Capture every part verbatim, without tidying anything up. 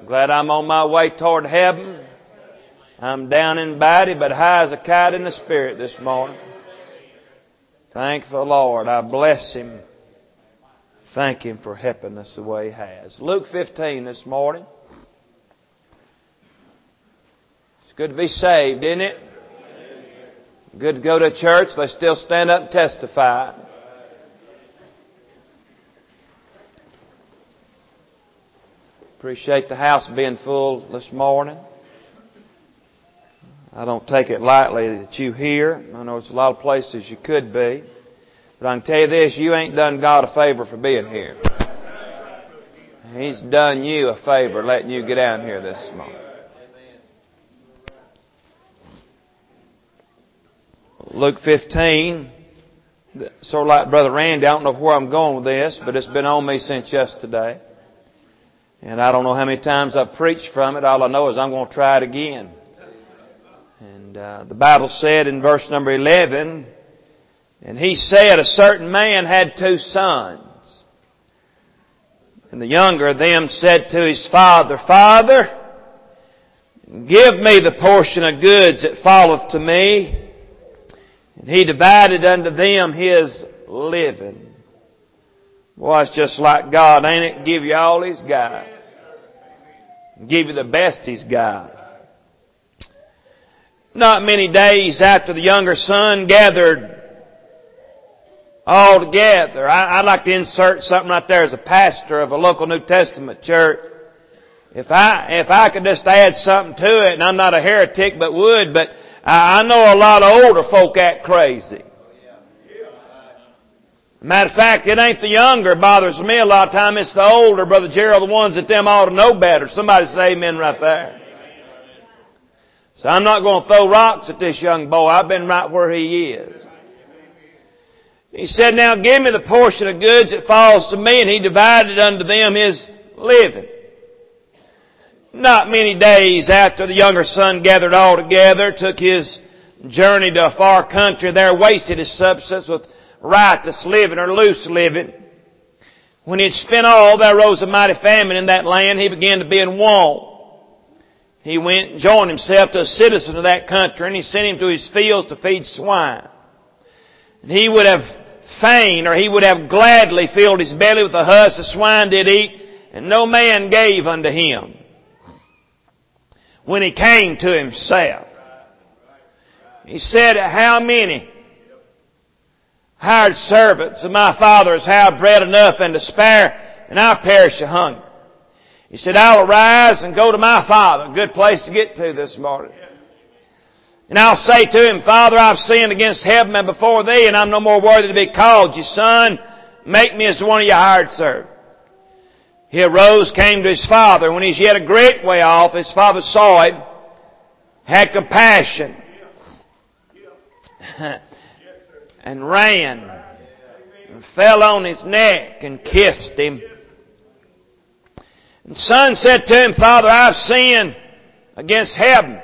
Glad I'm on my way toward heaven. I'm down in body, but high as a kite in the spirit this morning. Thank the Lord. I bless Him. Thank Him for helping us the way He has. Luke fifteen this morning. It's good to be saved, isn't it? Good to go to church. Let's still stand up and testify. Appreciate the house being full this morning. I don't take it lightly that you're here. I know there's a lot of places you could be. But I can tell you this, you ain't done God a favor for being here. He's done you a favor letting you get down here this morning. Luke fifteen, sort of like Brother Randy, I don't know where I'm going with this, but it's been on me since yesterday. And I don't know how many times I've preached from it. All I know is I'm going to try it again. And uh, the Bible said in verse number eleven, and he said, a certain man had two sons. And the younger of them said to his father, Father, give me the portion of goods that falleth to me. And he divided unto them his living. Boy, it's just like God, ain't it? Give you all He's got. Give you the best He's got. Not many days after the younger son gathered all together. I, I'd like to insert something right there as a pastor of a local New Testament church. If I, if I could just add something to it, and I'm not a heretic but would, but I, I know a lot of older folk act crazy. Matter of fact, it ain't the younger bothers me a lot of time. It's the older, Brother Gerald, the ones that them ought to know better. Somebody say amen right there. So I'm not going to throw rocks at this young boy. I've been right where he is. He said, now give me the portion of goods that falls to me, and he divided unto them his living. Not many days after the younger son gathered all together, took his journey to a far country, there wasted his substance with riotous living or loose living. When he had spent all, there arose a mighty famine in that land. He began to be in want. He went and joined himself to a citizen of that country, and he sent him to his fields to feed swine. And he would have fain, or he would have gladly filled his belly with the husk the swine did eat, and no man gave unto him. When he came to himself, he said, how many hired servants of my father's have bread enough and to spare, and I perish of hunger. He said, I'll arise and go to my father. Good place to get to this morning. And I'll say to him, Father, I've sinned against heaven and before thee, and I'm no more worthy to be called your son. Make me as one of your hired servants. He arose, came to his father. When he's yet a great way off, his father saw him, had compassion, and ran, and fell on his neck and kissed him. And the son said to him, Father, I've sinned against heaven.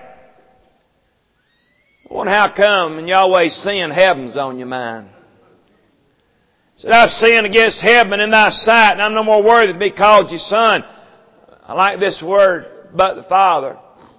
I wonder how come and you always sin, heaven's on your mind. He said, I've sinned against heaven in thy sight, and I'm no more worthy to be called your son. I like this word, but the Father.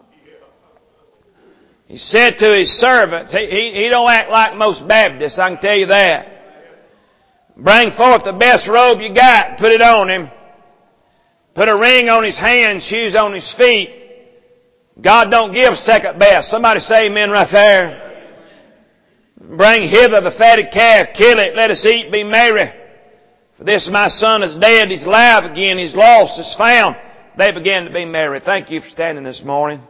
He said to his servants, he, he, he don't act like most Baptists, I can tell you that. Bring forth the best robe you got, put it on him. Put a ring on his hand, shoes on his feet. God don't give second best. Somebody say amen right there. Bring hither the fatted calf, kill it, let us eat, be merry. For this my son is dead, he's alive again, he's lost, he's found. They began to be merry. Thank you for standing this morning.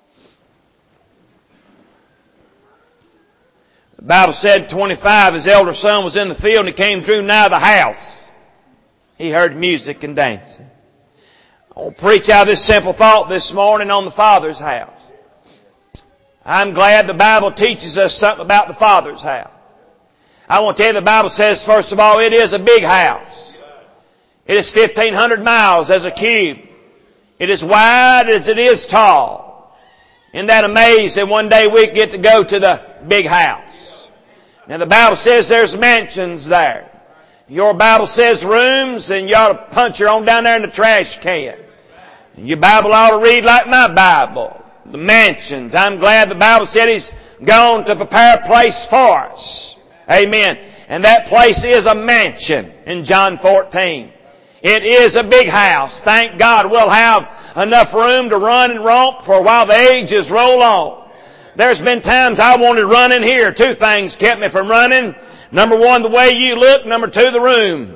The Bible said twenty-five, his elder son was in the field and he came drew nigh the house. He heard music and dancing. I want to preach out this simple thought this morning on the Father's house. I'm glad the Bible teaches us something about the Father's house. I want to tell you the Bible says, first of all, it is a big house. It is fifteen hundred miles as a cube. It is wide as it is tall. Isn't that amazing? One day we get to go to the big house. Now the Bible says there's mansions there. Your Bible says rooms, and you ought to punch your own down there in the trash can. Your Bible ought to read like my Bible. The mansions. I'm glad the Bible said He's gone to prepare a place for us. Amen. And that place is a mansion in John fourteen. It is a big house. Thank God we'll have enough room to run and romp for a while the ages roll on. There's been times I wanted to run in here. Two things kept me from running. Number one, the way you look. Number two, the room.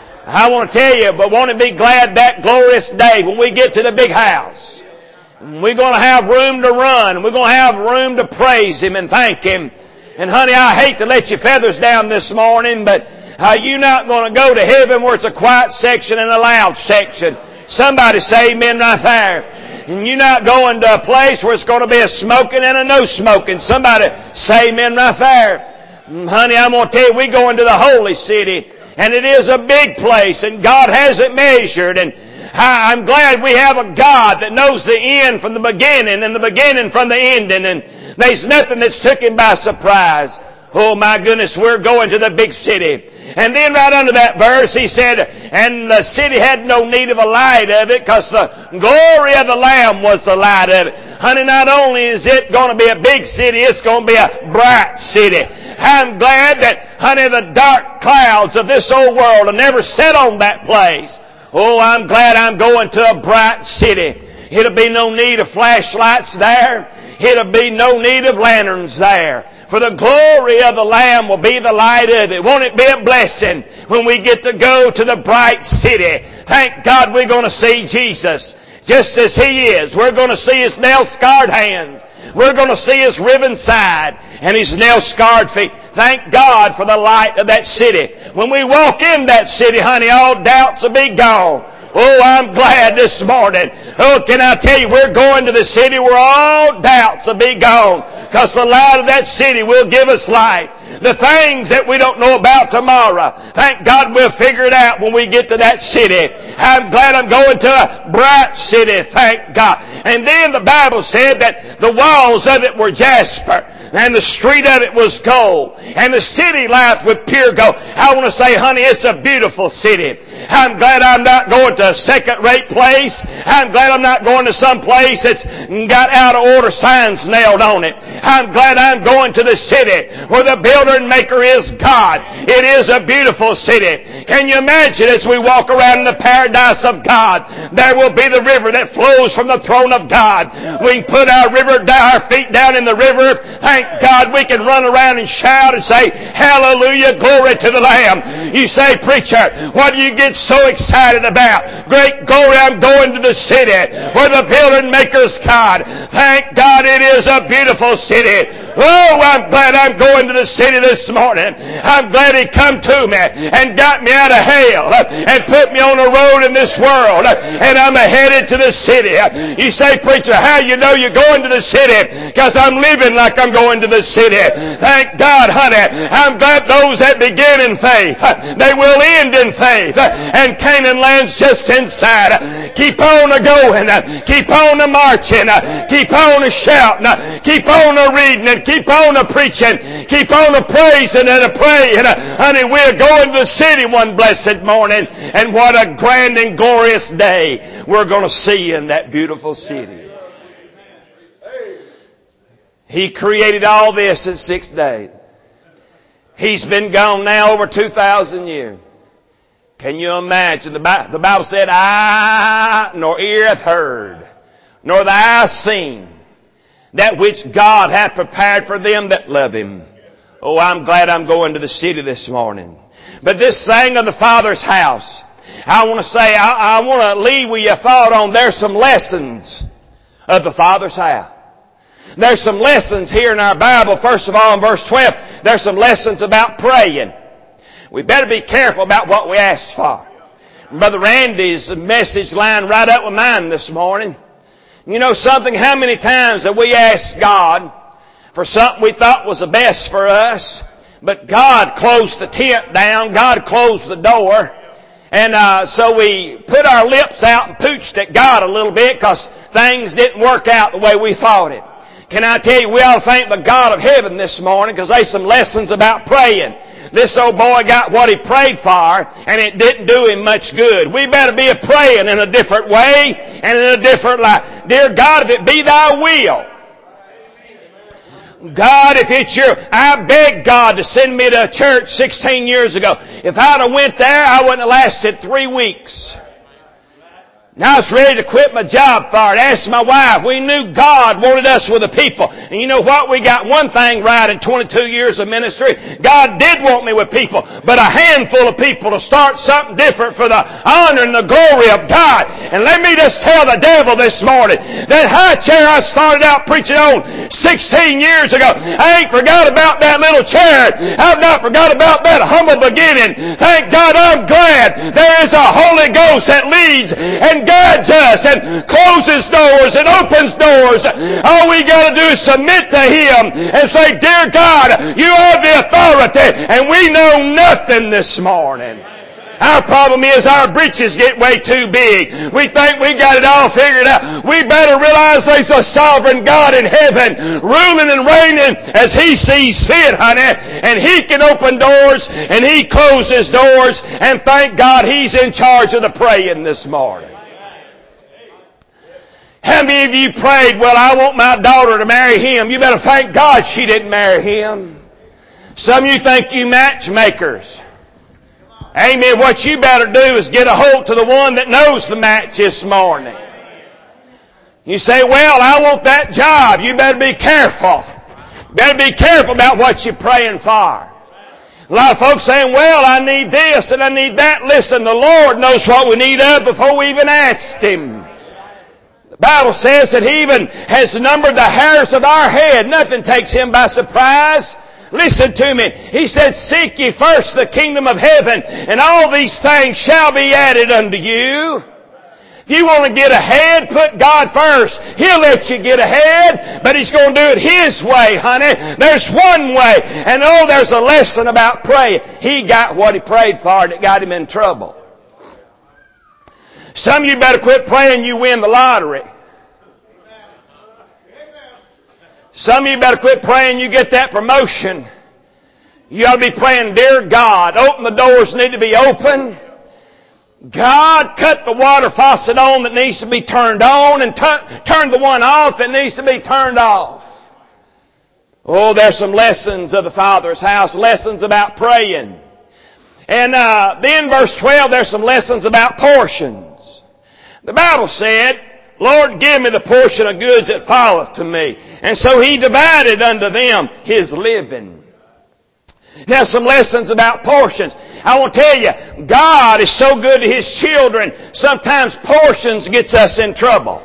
I want to tell you, but won't it be glad that glorious day when we get to the big house? We're going to have room to run. We're going to have room to praise Him and thank Him. And honey, I hate to let your feathers down this morning, but uh, you're not going to go to heaven where it's a quiet section and a loud section. Somebody say amen right there. And you're not going to a place where it's going to be a smoking and a no smoking. Somebody say amen right there. And honey, I'm going to tell you, we go into the holy city, and it is a big place, and God has it measured, and I'm glad we have a God that knows the end from the beginning and the beginning from the ending, and there's nothing that's took Him by surprise. Oh my goodness, we're going to the big city. And then right under that verse He said, and the city had no need of a light of it, because the glory of the Lamb was the light of it. Honey, not only is it going to be a big city, it's going to be a bright city. I'm glad that, honey, the dark clouds of this old world will never set on that place. Oh, I'm glad I'm going to a bright city. It'll be no need of flashlights there. It'll be no need of lanterns there. For the glory of the Lamb will be the light of it. Won't it be a blessing when we get to go to the bright city? Thank God we're going to see Jesus just as He is. We're going to see His nail-scarred hands. We're going to see His riven side and His nail-scarred feet. Thank God for the light of that city. When we walk in that city, honey, all doubts will be gone. Oh, I'm glad this morning. Oh, can I tell you, we're going to the city where all doubts will be gone, because the light of that city will give us light. The things that we don't know about tomorrow, thank God we'll figure it out when we get to that city. I'm glad I'm going to a bright city, thank God. And then the Bible said that the walls of it were jasper, and the street of it was gold, and the city laughed with pure gold. I want to say, honey, it's a beautiful city. I'm glad I'm not going to a second-rate place. I'm glad I'm not going to some place that's got out-of-order signs nailed on it. I'm glad I'm going to the city where the builder and maker is God. It is a beautiful city. Can you imagine as we walk around in the paradise of God, there will be the river that flows from the throne of God. We can put our river down, our feet down in the river. Thank God we can run around and shout and say, hallelujah, glory to the Lamb. You say, preacher, what do you get so excited about? Great glory, I'm going to the city where the builder and maker is God. Thank God it is a beautiful city. Oh, I'm glad I'm going to the city this morning. I'm glad He come to me and got me out of hell and put me on a road in this world, and I'm headed to the city. You say, preacher, how you know you're going to the city? Because I'm living like I'm going to the city. Thank God, honey. I'm glad those that begin in faith, they will end in faith. And Canaan land's just inside. Keep on a-going. Keep on a-marching. Keep on a-shouting. Keep on a-reading and keep on a-preaching. Keep on a-praising and a-praying. Honey, we're going to the city one blessed morning. And what a grand and glorious day we're going to see in that beautiful city. He created all this in six days. He's been gone now over two thousand years. Can you imagine? The Bible, the Bible said, eye nor ear hath heard, nor the eye seen, that which God hath prepared for them that love Him. Oh, I'm glad I'm going to the city this morning. But this thing of the Father's house, I want to say, I, I want to leave with you a thought on there's some lessons of the Father's house. There's some lessons here in our Bible. First of all, in verse twelve, there's some lessons about praying. We better be careful about what we ask for. Brother Randy's message lined right up with mine this morning. You know something? How many times have we asked God for something we thought was the best for us, but God closed the tent down, God closed the door, and uh, so we put our lips out and pooched at God a little bit because things didn't work out the way we thought it. Can I tell you, we ought to thank the God of heaven this morning because there's some lessons about praying. this old boy got what he prayed for, and it didn't do him much good. We better be a praying in a different way and in a different life. Dear God, if it be thy will, God, if it's your, I beg God to send me to a church sixteen years ago. If I'd have went there, I wouldn't have lasted three weeks. Now I was ready to quit my job for it. Asked my wife. We knew God wanted us with the people. And you know what? We got one thing right in twenty-two years of ministry. God did want me with people. But a handful of people to start something different for the honor and the glory of God. And let me just tell the devil this morning, that high chair I started out preaching on sixteen years ago, I ain't forgot about that little chair. I've not forgot about that humble beginning. Thank God I'm glad there is a Holy Ghost that leads and guides us and closes doors and opens doors. All we got to do is submit to Him and say, Dear God, You are the authority, and we know nothing this morning. Our problem is our britches get way too big. We think we got it all figured out. We better realize there's a sovereign God in heaven ruling and reigning as He sees fit, honey. And He can open doors and He closes doors, and thank God He's in charge of the praying this morning. How many of you prayed, well, I want my daughter to marry him? You better thank God she didn't marry him. Some of you think you matchmakers. Amen. What you better do is get a hold to the one that knows the match this morning. You say, well, I want that job. You better be careful. You better be careful about what you're praying for. A lot of folks saying, well, I need this and I need that. Listen, the Lord knows what we need of before we even asked Him. The Bible says that He even has numbered the hairs of our head. Nothing takes Him by surprise. Listen to me. He said, seek ye first the kingdom of heaven, and all these things shall be added unto you. If you want to get ahead, put God first. He'll let you get ahead, but He's going to do it His way, honey. There's one way. And oh, there's a lesson about praying. He got what he prayed for, and it got him in trouble. Some of you better quit praying you win the lottery. Some of you better quit praying you get that promotion. You ought to be praying, Dear God, open the doors that need to be open. God, cut the water faucet on that needs to be turned on, and t- turn the one off that needs to be turned off. Oh, there's some lessons of the Father's house, lessons about praying. And uh, then verse twelve, there's some lessons about portions. The Bible said, Lord, give me the portion of goods that falleth to me. And so He divided unto them His living. Now some lessons about portions. I want to tell you, God is so good to His children, sometimes portions gets us in trouble.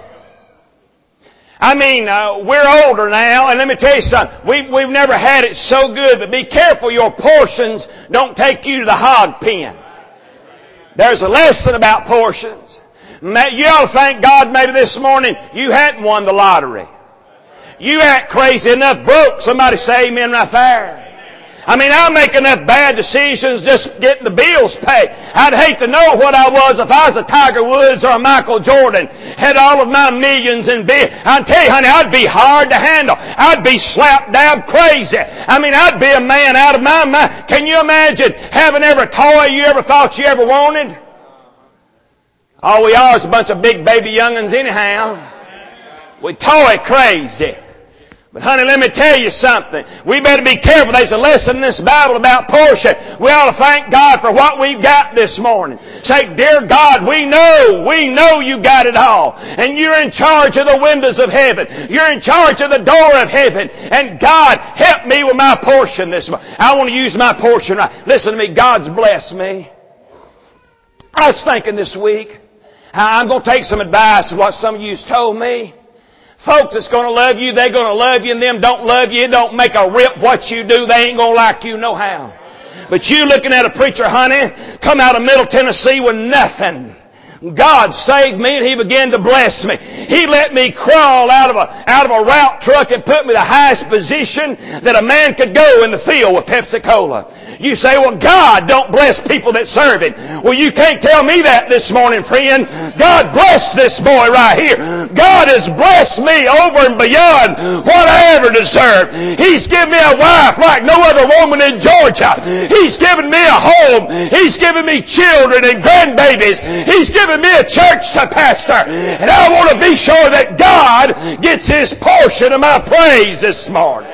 I mean, uh, we're older now, and let me tell you something. We, we've never had it so good, but be careful your portions don't take you to the hog pen. There's a lesson about portions. You ought to thank God maybe this morning you hadn't won the lottery. You act crazy enough broke. Somebody say amen right there. I mean, I make enough bad decisions just getting the bills paid. I'd hate to know what I was if I was a Tiger Woods or a Michael Jordan. Had all of my millions in bills. I'll tell you, honey, I'd be hard to handle. I'd be slap dab crazy. I mean, I'd be a man out of my mind. Can you imagine having every toy you ever thought you ever wanted? All we are is a bunch of big baby young'uns anyhow. We toy crazy. But honey, let me tell you something. We better be careful. There's a lesson in this Bible about portion. We ought to thank God for what we've got this morning. Say, Dear God, we know, we know You got it all. And You're in charge of the windows of heaven. You're in charge of the door of heaven. And God, help me with my portion this morning. I want to use my portion right. Listen to me. God's blessed me. I was thinking this week, I'm going to take some advice of what some of you's told me. Folks that's going to love you, they're going to love you, and them don't love you. It don't make a rip what you do. They ain't going to like you no how. But you looking at a preacher, honey, come out of Middle Tennessee with nothing. God saved me and He began to bless me. He let me crawl out of a, out of a route truck and put me the highest position that a man could go in the field with Pepsi-Cola. You say, well, God don't bless people that serve Him. Well, you can't tell me that this morning, friend. God bless this boy right here. God has blessed me over and beyond what I ever deserved. He's given me a wife like no other woman in Georgia. He's given me a home. He's given me children and grandbabies. He's given me a church to pastor. And I want to be sure that God gets His portion of my praise this morning.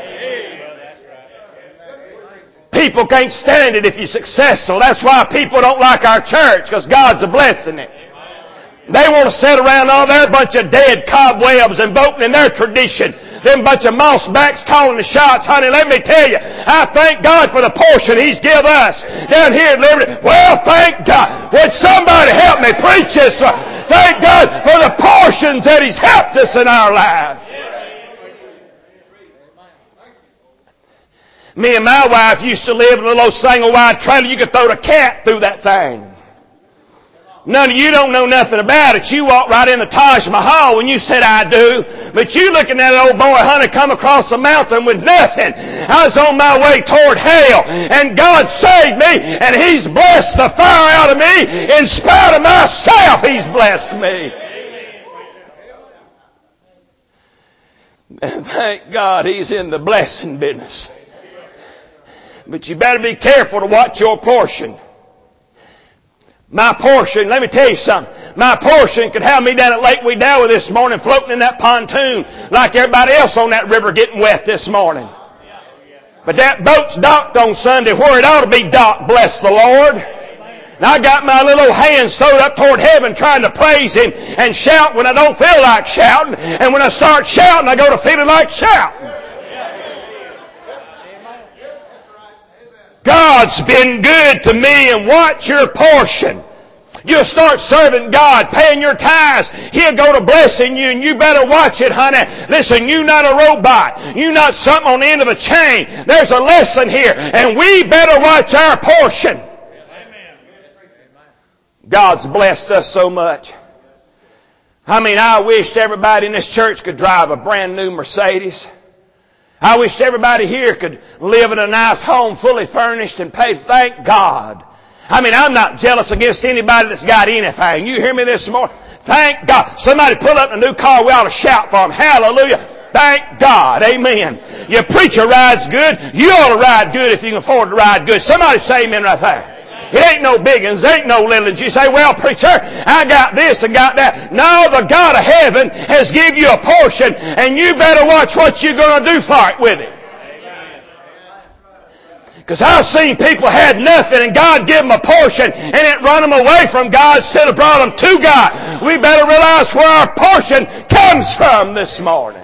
People can't stand it if you're successful. That's why people don't like our church, because God's a blessing it. They want to sit around all their bunch of dead cobwebs and voting in their tradition. Them bunch of mossbacks calling the shots. Honey, let me tell you, I thank God for the portion He's given us down here at Liberty. Well, thank God. Would somebody help me preach this? Thank God for the portions that He's helped us in our lives. Me and my wife used to live in a little old single wide trailer. You could throw the cat through that thing. None of you don't know nothing about it. You walked right in the Taj Mahal when you said, I do. But you looking at that old boy, honey, come across the mountain with nothing. I was on my way toward hell. And God saved me. And He's blessed the fire out of me. In spite of myself, He's blessed me. And thank God He's in the blessing business. But you better be careful to watch your portion. My portion, let me tell you something. My portion could have me down at Lake Wedowee this morning floating in that pontoon like everybody else on that river getting wet this morning. But that boat's docked on Sunday where it ought to be docked, bless the Lord. And I got my little hands throwed up toward heaven trying to praise Him and shout when I don't feel like shouting. And when I start shouting, I go to feeling like shouting. God's been good to me, and watch your portion. You'll start serving God, paying your tithes. He'll go to blessing you, and you better watch it, honey. Listen, you're not a robot. You're not something on the end of a chain. There's a lesson here, and we better watch our portion. God's blessed us so much. I mean, I wished everybody in this church could drive a brand new Mercedes. I wish everybody here could live in a nice home fully furnished and paid. Thank God. I mean, I'm not jealous against anybody that's got anything. You hear me this morning? Thank God. Somebody pull up in a new car, we ought to shout for them. Hallelujah. Thank God. Amen. Your preacher rides good. You ought to ride good if you can afford to ride good. Somebody say amen right there. It ain't no big ones, ain't no little ones. You say, well, preacher, I got this and got that. No, the God of heaven has given you a portion, and you better watch what you're going to do for it with it. Because I've seen people had nothing, and God give them a portion, and it run them away from God instead of brought them to God. We better realize where our portion comes from this morning.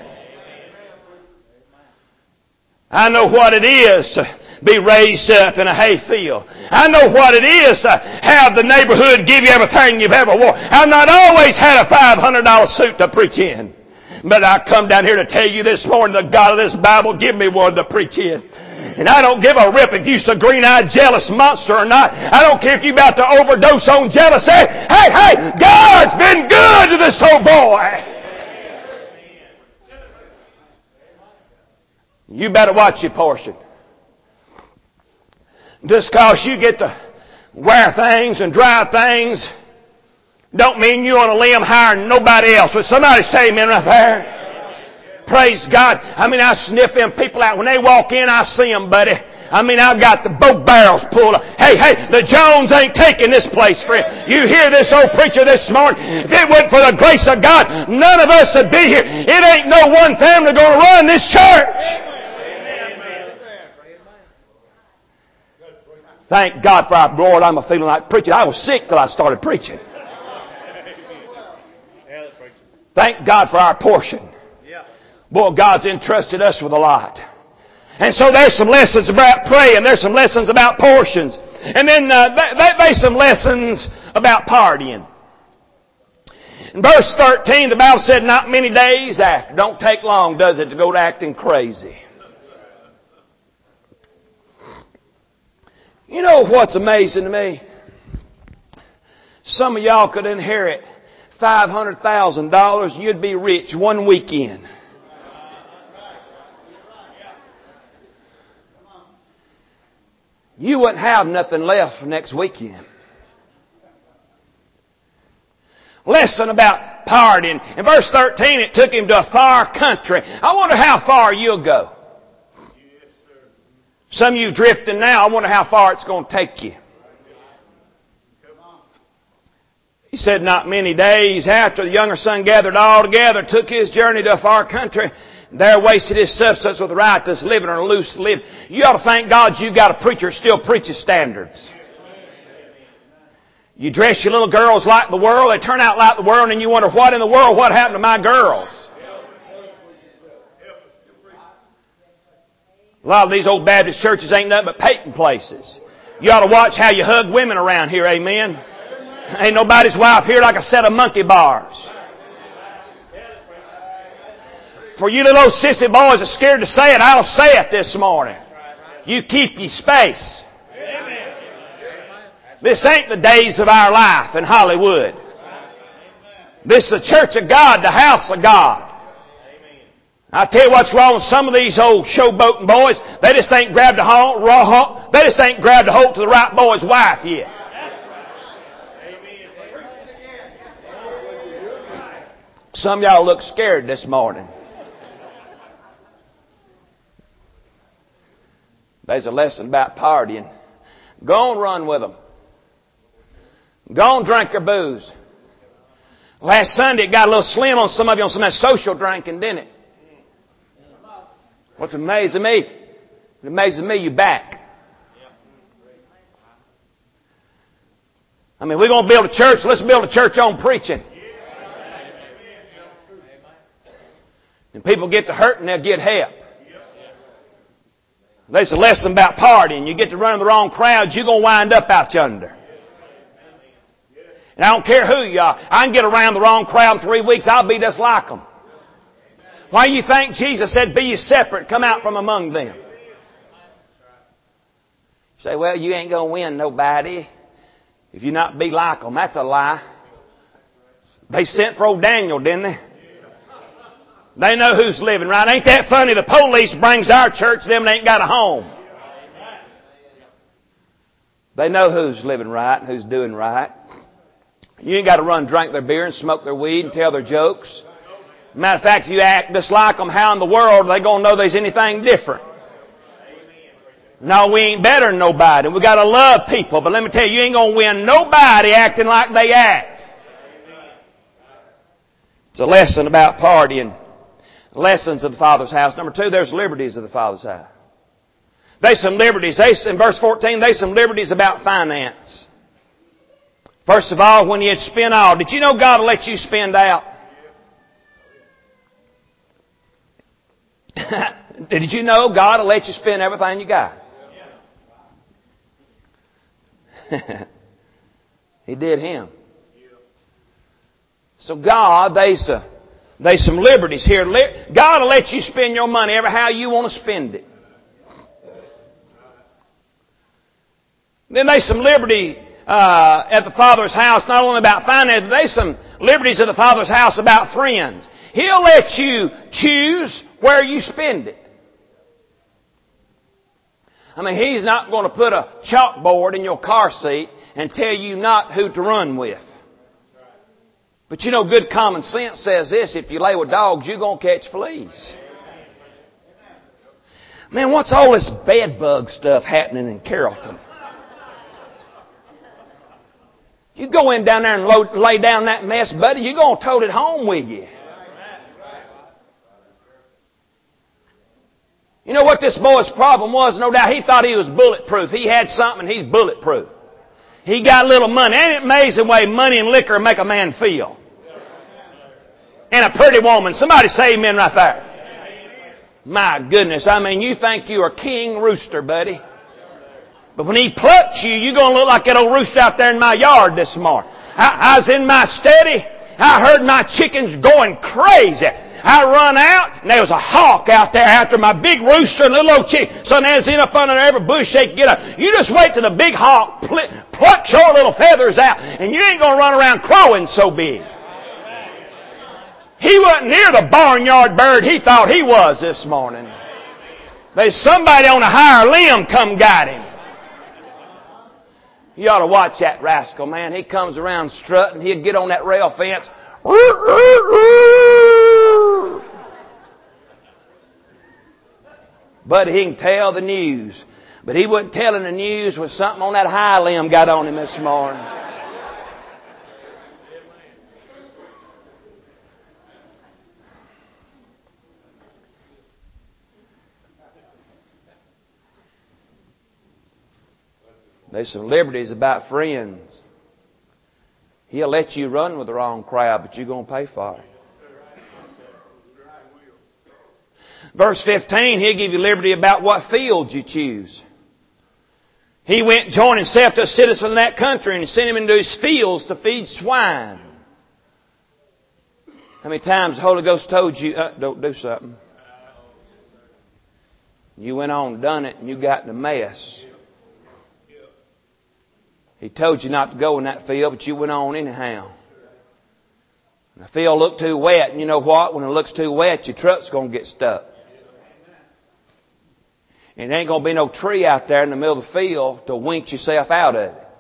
I know what it is to be raised up in a hay field. I know what it is to have the neighborhood give you everything you've ever worn. I've not always had a five hundred dollars suit to preach in. But I come down here to tell you this morning, the God of this Bible, give me one to preach in. And I don't give a rip if you're a green-eyed jealous monster or not. I don't care if you're about to overdose on jealousy. Hey, hey, God's been good to this old boy. You better watch your portion. Just because you get to wear things and drive things don't mean you're on a limb higher than nobody else. Would somebody say amen right there? Praise God. I mean, I sniff them people out. When they walk in, I see them, buddy. I mean, I've got the both barrels pulled up. Hey, hey, the Jones ain't taking this place, friend. You hear this old preacher this morning? If it wasn't for the grace of God, none of us would be here. It ain't no one family going to run this church. Thank God for our Lord. I'm a feeling like preaching. I was sick till I started preaching. Thank God for our portion. Boy, God's entrusted us with a lot. And so there's some lessons about praying. There's some lessons about portions. And then uh, there's some lessons about partying. In verse thirteen, the Bible said, not many days after. Don't take long, does it, to go to acting crazy. You know what's amazing to me? Some of y'all could inherit five hundred thousand dollars. You'd be rich one weekend. you wouldn't have nothing left for next weekend. Lesson about partying. In verse thirteen, it took him to a far country. I wonder how far you'll go. Some of you drifting now, I wonder how far it's going to take you. He said, not many days after the younger son gathered all together, took his journey to a far country, there wasted his substance with riotous living or loose living. You ought to thank God you got a preacher who still preaches standards. You dress your little girls like the world, they turn out like the world, and you wonder, what in the world, what happened to my girls? A lot of these old Baptist churches ain't nothing but painting places. You ought to watch how you hug women around here, amen? Ain't nobody's wife here like a set of monkey bars. For you little old sissy boys are scared to say it, I'll say it this morning. You keep your space. This ain't the days of our life in Hollywood. This is the church of God, the house of God. I tell you what's wrong with some of these old showboating boys. They just ain't grabbed a hold, they just ain't grabbed a hold to the right boy's wife yet. Some of y'all look scared this morning. There's a lesson about partying. Go and run with them. Go and drink your booze. Last Sunday it got a little slim on some of you on some of that social drinking, didn't it? What's amazing me? It amazes me you back. I mean, we're going to build a church. Let's build a church on preaching. And people get to hurt and they'll get help. There's a lesson about partying. You get to run in the wrong crowds, you're going to wind up out yonder. And I don't care who you are. I can get around the wrong crowd in three weeks. I'll be just like them. Why do you think Jesus said, be ye separate, come out from among them? You say, well, you ain't going to win nobody if you not be like them. That's a lie. They sent for old Daniel, didn't they? They know who's living right. Ain't that funny? The police brings our church, them that ain't got a home. They know who's living right and who's doing right. You ain't got to run, drink their beer and smoke their weed and tell their jokes. Matter of fact, if you act just like them, how in the world are they going to know there's anything different? No, we ain't better than nobody. We got to love people. But let me tell you, you ain't going to win nobody acting like they act. It's a lesson about partying. Lessons of the Father's house. Number two, there's liberties of the Father's house. There's some liberties. There's, in verse fourteen, there's some liberties about finance. First of all, when you had spent all, did you know God will let you spend out? Did you know God will let you spend everything you got? He did him. So God, there's, a, there's some liberties here. God will let you spend your money ever how you want to spend it. Then there's some liberty uh, at the Father's house, not only about finance, but there's some liberties at the Father's house about friends. He'll let you choose where you spend it. I mean, He's not going to put a chalkboard in your car seat and tell you not who to run with. But you know, good common sense says this: if you lay with dogs, you're going to catch fleas. Man, what's all this bed bug stuff happening in Carrollton? You go in down there and load, lay down that mess, buddy, you're going to tote it home with you. You know what this boy's problem was? No doubt he thought he was bulletproof. He had something and he's bulletproof. He got a little money. Ain't it amazing the way money and liquor make a man feel? And a pretty woman. Somebody say amen right there. My goodness, I mean, you think you are King Rooster, buddy. But when he plucks you, you're going to look like that old rooster out there in my yard this morning. I, I was in my study. I heard my chickens going crazy. I run out, and there was a hawk out there after my big rooster and little old chicken. So now it's in up under every bush they can get up. You just wait till the big hawk pl- plucks your little feathers out, and you ain't going to run around crowing so big. He wasn't near the barnyard bird he thought he was this morning. There's somebody on a higher limb come got him. You ought to watch that rascal, man. He comes around strutting. He'd get on that rail fence. But he can tell the news. But he wasn't telling the news when something on that high limb got on him this morning. There's some liberties about friends. He'll let you run with the wrong crowd, but you're going to pay for it. Verse fifteen, He'll give you liberty about what fields you choose. He went and joined himself to a citizen of that country and he sent him into his fields to feed swine. How many times the Holy Ghost told you, uh, don't do something? You went on and done it and you got in a mess. He told you not to go in that field, but you went on anyhow. And the field looked too wet, and you know what? When it looks too wet, your truck's going to get stuck. And there ain't going to be no tree out there in the middle of the field to winch yourself out of it.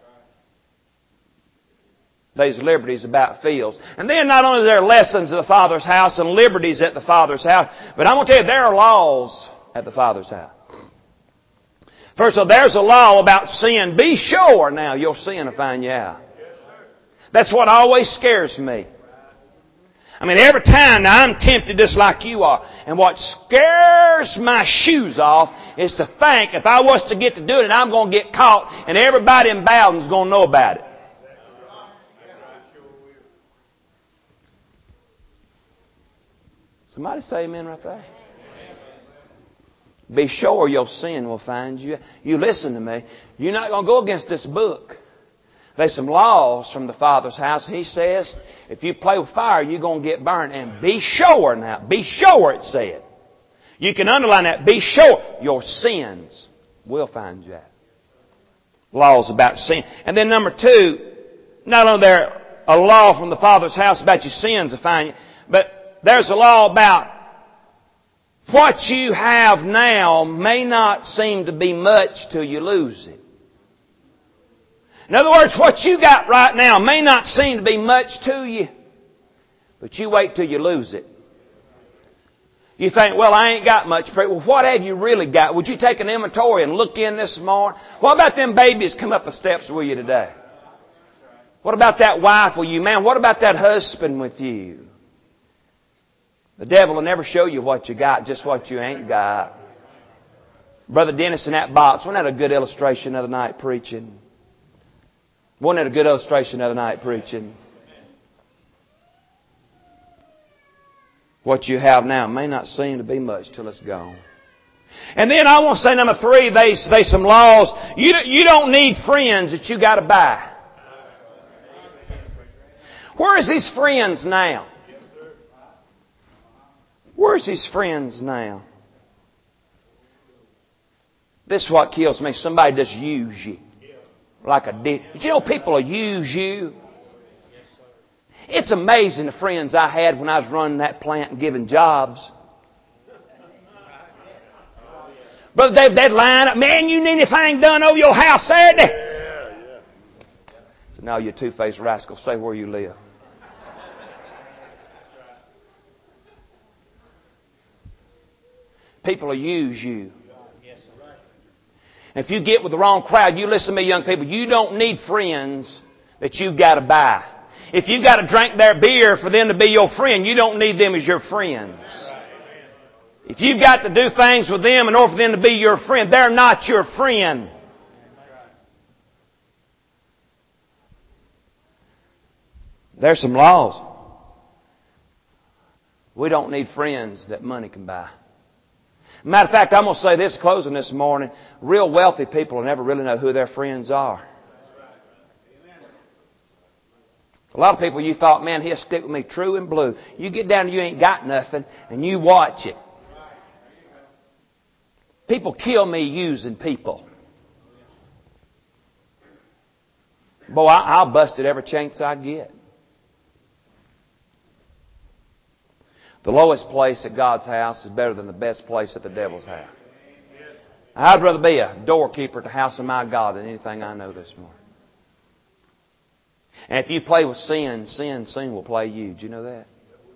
There's liberties about fields. And then not only are there lessons at the Father's house and liberties at the Father's house, but I'm going to tell you, there are laws at the Father's house. First of all, there's a law about sin. Be sure now your sin will find you out. That's what always scares me. I mean, every time now I'm tempted just like you are. And what scares my shoes off is to think if I was to get to do it and I'm going to get caught and everybody in Bowden's going to know about it. Somebody say amen right there. Be sure your sin will find you. You listen to me. You're not going to go against this book. There's some laws from the Father's house. He says, if you play with fire, you're going to get burned. And be sure now. Be sure, it said. You can underline that. Be sure your sins will find you out. Laws about sin. And then number two, not only there a law from the Father's house about your sins will find you, but there's a law about what you have now may not seem to be much till you lose it. In other words, what you got right now may not seem to be much to you, but you wait till you lose it. You think, well, I ain't got much. Well, what have you really got? Would you take an inventory and look in this morning? What about them babies come up the steps with you today? What about that wife with you? Man, what about that husband with you? The devil will never show you what you got, just what you ain't got. Brother Dennis in that box, wasn't that a good illustration the other night preaching? Wasn't that a good illustration the other night preaching? What you have now may not seem to be much till it's gone. And then I want to say number three, there's, there's some laws. You, you don't need friends that you got to buy. Where is his friends now? Where's his friends now? This is what kills me. Somebody just use you. Like a dick. You know people will use you. It's amazing the friends I had when I was running that plant and giving jobs. Brother Dave, they'd line up. Man, you need anything done over your house Saturday? So now you two-faced rascal, stay where you live. People will use you. If you get with the wrong crowd, you listen to me, young people, you don't need friends that you've got to buy. If you've got to drink their beer for them to be your friend, you don't need them as your friends. If you've got to do things with them in order for them to be your friend, they're not your friend. There's some laws. We don't need friends that money can buy. Matter of fact, I'm going to say this closing this morning. Real wealthy people will never really know who their friends are. A lot of people, you thought, man, he'll stick with me true and blue. You get down and you ain't got nothing, and you watch it. People kill me using people. Boy, I'll bust it every chance I get. The lowest place at God's house is better than the best place at the devil's house. I'd rather be a doorkeeper at the house of my God than anything I know this morning. And if you play with sin, sin soon will play you. Do you know that?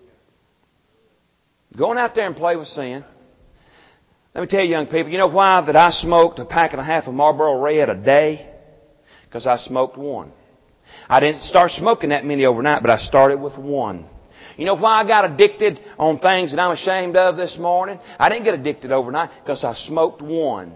Going out there and play with sin. Let me tell you, young people, you know why that I smoked a pack and a half of Marlboro Red a day? Because I smoked one. I didn't start smoking that many overnight, but I started with one. You know why I got addicted on things that I'm ashamed of this morning? I didn't get addicted overnight because I smoked one.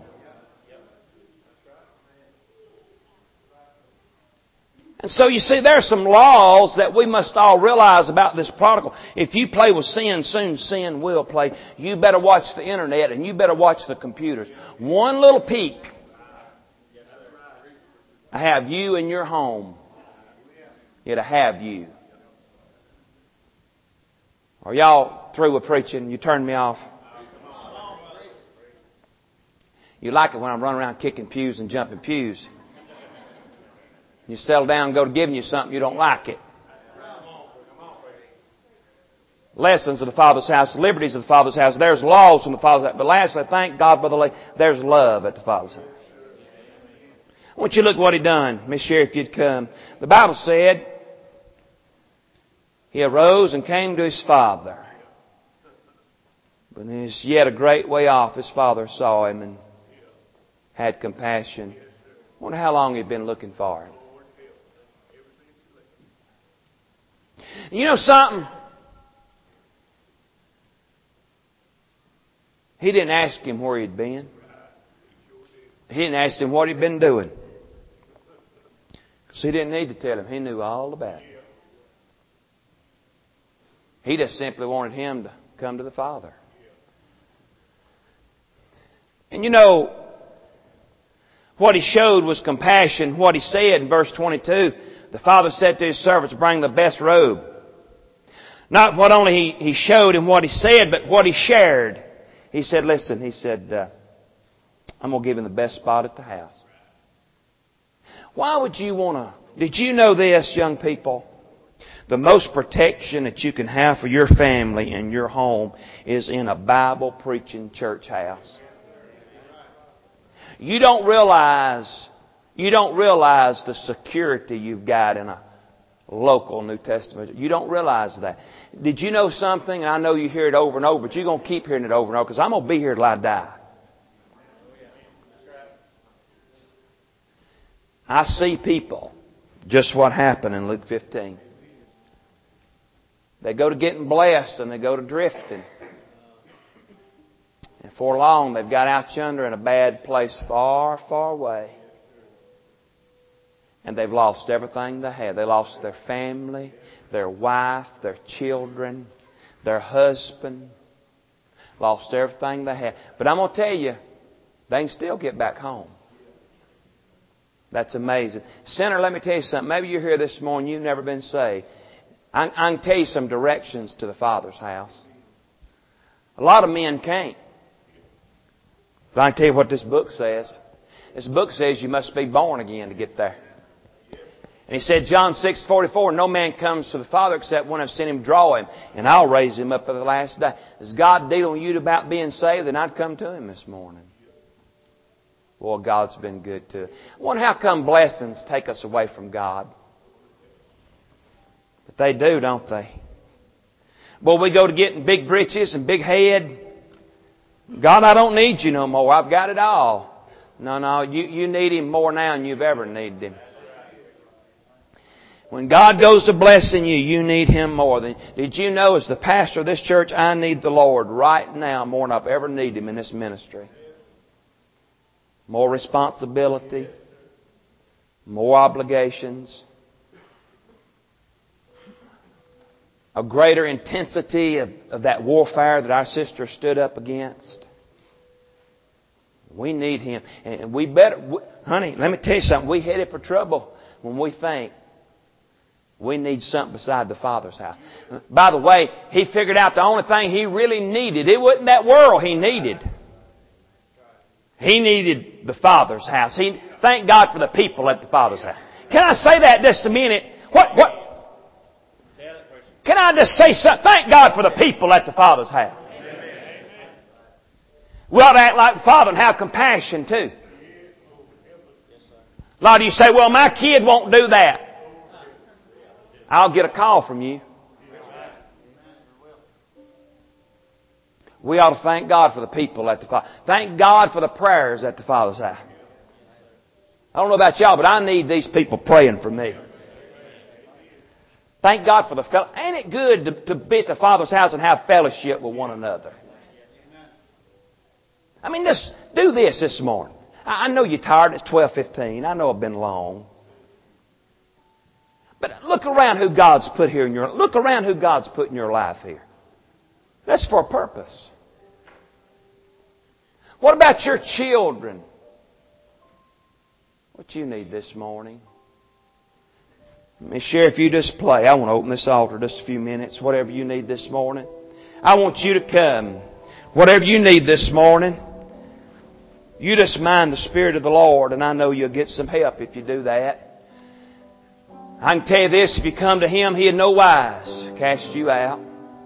And so you see, there are some laws that we must all realize about this prodigal. If you play with sin, soon sin will play. You better watch the internet and you better watch the computers. One little peek, I have you in your home. It'll have you. Are y'all through with preaching? You turned me off. You like it when I'm running around kicking pews and jumping pews. You settle down and go to giving you something, you don't like it. Lessons of the Father's house, liberties of the Father's house. There's laws from the Father's house. But lastly, thank God for the lady. There's love at the Father's house. I want you to look what He done. Miss Sherry, if you'd come. The Bible said, He arose and came to His Father. But when He was yet a great way off, His Father saw Him and had compassion. I wonder how long He'd been looking for Him. You know something? He didn't ask him where he'd been. He didn't ask him what he'd been doing. Because he didn't need to tell him. He knew all about it. He just simply wanted him to come to the Father. And you know, what he showed was compassion. What he said in verse twenty-two, the Father said to His servants, bring the best robe. Not what only he, he showed him what he said, but what he shared. He said, listen, he said, uh, I'm going to give him the best spot at the house. Why would you want to... Did you know this, young people? The most protection that you can have for your family and your home is in a Bible-preaching church house. You don't realize, you don't realize the security you've got in a local New Testament. You don't realize that. Did you know something? I know you hear it over and over, but you're going to keep hearing it over and over because I'm going to be here till I die. I see people, just what happened in Luke fifteen. They go to getting blessed and they go to drifting. And for long they've got out yonder in a bad place far, far away. And they've lost everything they had. They lost their family, their wife, their children, their husband. Lost everything they had. But I'm going to tell you, they can still get back home. That's amazing. Sinner, let me tell you something. Maybe you're here this morning, you've never been saved. I, I can tell you some directions to the Father's house. A lot of men can't. But I can tell you what this book says. This book says you must be born again to get there. And he said, John six forty-four, no man comes to the Father except when I've sent Him draw him, and I'll raise him up at the last day. Is God dealing with you about being saved? Then I'd come to Him this morning. Boy, God's been good to us. I wonder how come blessings take us away from God. But they do, don't they? Boy, we go to getting big britches and big head. God, I don't need you no more. I've got it all. No, no, you, you need Him more now than you've ever needed Him. When God goes to blessing you, you need Him more than... Did you know, as the pastor of this church, I need the Lord right now more than I've ever needed Him in this ministry. More responsibility. More obligations. A greater intensity of, of that warfare that our sister stood up against. We need Him. And we better... We, honey, let me tell you something. We headed for trouble when we think we need something beside the Father's house. By the way, He figured out the only thing He really needed. It wasn't that world He needed. He needed the Father's house. He, thank God for the people at the Father's house. Can I say that just a minute? What, what? Can I just say something? Thank God for the people at the Father's house. We ought to act like the Father and have compassion too. A lot of you say, well, my kid won't do that. I'll get a call from you. We ought to thank God for the people at the Father. Thank God for the prayers at the Father's house. I don't know about y'all, but I need these people praying for me. Thank God for the fellow. Ain't it good to, to be at the Father's house and have fellowship with one another? I mean, just do this this morning. I, I know you're tired. It's twelve fifteen. I know I've been long. But look around who God's put here in your Look around who God's put in your life here. That's for a purpose. What about your children? What you need this morning? Let me share if you just play. I want to open this altar just a few minutes. Whatever you need this morning. I want you to come. Whatever you need this morning. You just mind the Spirit of the Lord, and I know you'll get some help if you do that. I can tell you this, if you come to Him, He'll no wise cast you out.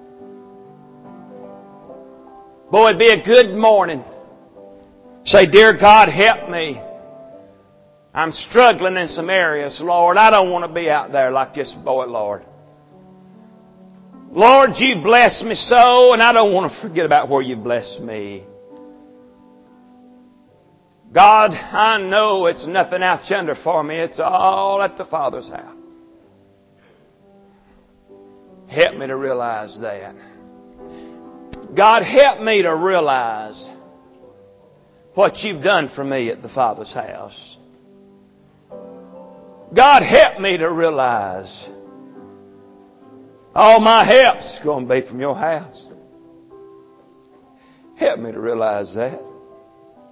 Boy, it'd be a good morning. Say, dear God, help me. I'm struggling in some areas, Lord. I don't want to be out there like this boy, Lord. Lord, you bless me so, and I don't want to forget about where you blessed me. God, I know it's nothing out yonder for me. It's all at the Father's house. Help me to realize that. God, help me to realize what you've done for me at the Father's house. God, help me to realize all my help's going to be from your house. Help me to realize that.